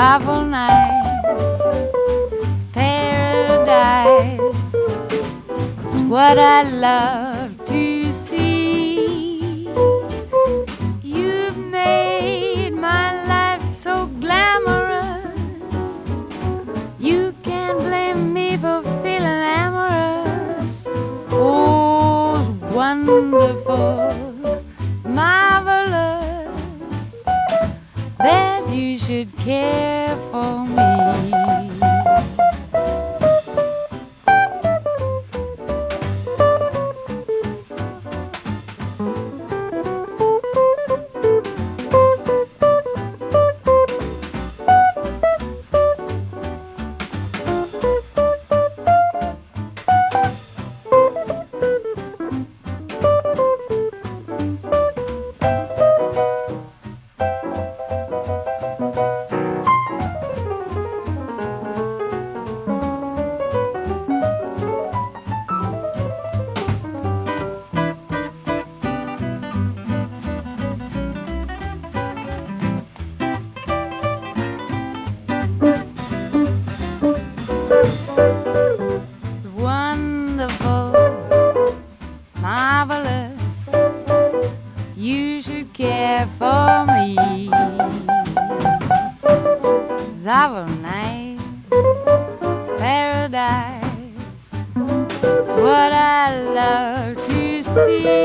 awful nice. It's paradise. It's what I love to see. You've made my life so glamorous. You can't blame me for feeling amorous. Oh, it's wonderful, it's marvelous that you should care for me. Wonderful, marvelous, you should care for me. It's awful nice, it's paradise, it's what I love to see.